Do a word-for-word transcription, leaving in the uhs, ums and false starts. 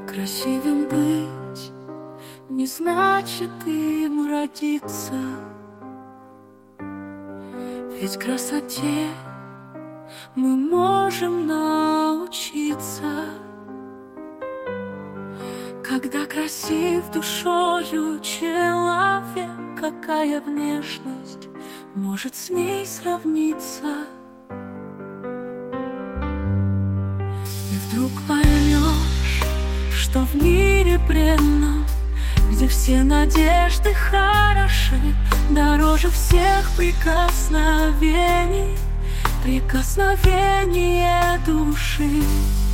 Красивым быть не значит им родиться, ведь красоте мы можем научиться. Когда красив душою человек, какая внешность может с ней сравниться? И вдруг поймешь, что в мире бренном, где все надежды хороши, дороже всех прикосновений, прикосновение души.